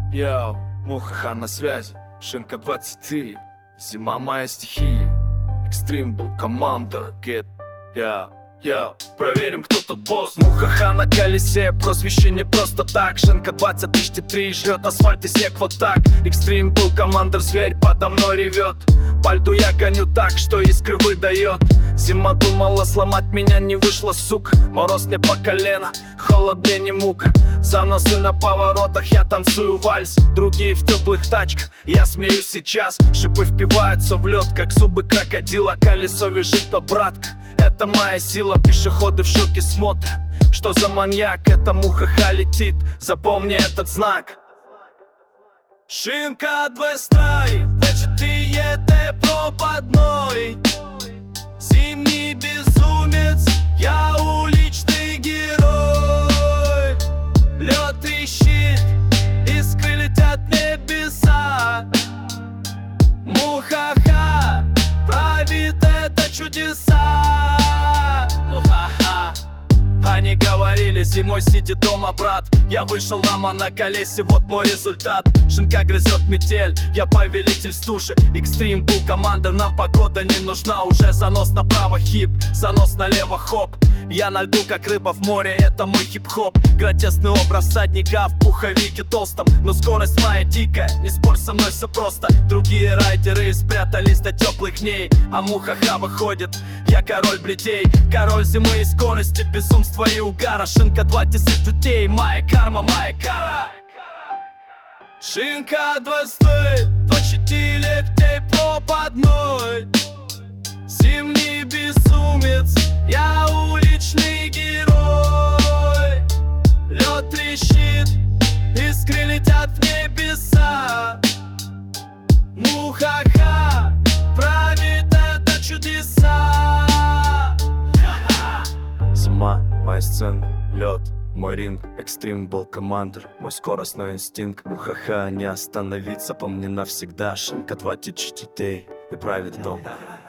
Йоу, Мухаха на связи, Шинка 23, зима моя стихия, Экстрим был команда, get, йоу, проверим, кто тут босс. Мухаха на колесе, прозвище не просто так. Шинка 23 жрет асфальт и снег вот так. Экстрим был командир, зверь подо мной ревет. По льду я гоню так, что искры выдает. Зима думала сломать меня, не вышло, сука. Мороз мне по колено, холод мне не мука. Заносы на поворотах, я танцую вальс. Другие в теплых тачках, я смеюсь сейчас. Шипы впиваются в лед, как зубы крокодила. Колесо вяжет, то братка, это моя сила. Пешеходы в шоке смотрят, что за маньяк. Это Мухаха летит, запомни этот знак. Шинка 23, значит ты едешь пропадной. Зимний безумец, я уличный герой. Лед трещит, искры летят в небеса. Мухаха правит это чудеса. Мухаха. Они говорили, зимой сиди дома, брат. Я вышел на колесе, вот мой результат. Шинка грызет метель, я повелитель стуши. Экстрим был команда, нам погода не нужна уже. Занос направо хип, занос налево хоп. Я на льду, как рыба в море, это мой хип-хоп. Гротесный образ всадника в пуховике толстом. Но скорость моя дикая, не спорь со мной, все просто. Другие райдеры спрятались до теплых дней, а Мухаха выходит, я король бледей. Король зимы и скорости, безумства и угара. Шинка 20 людей, моя карма, моя кара. Шинка 24 летей пропадной. Зимний безумец, я уличный герой. Лед трещит, искры летят в небеса. Мухаха правит это чудеса. Зима, моя сцена, лед, мой ринг. Экстрим был командир, мой скоростной инстинкт. Мухаха не остановиться, по мне навсегда. Шинка 24 и правит дом.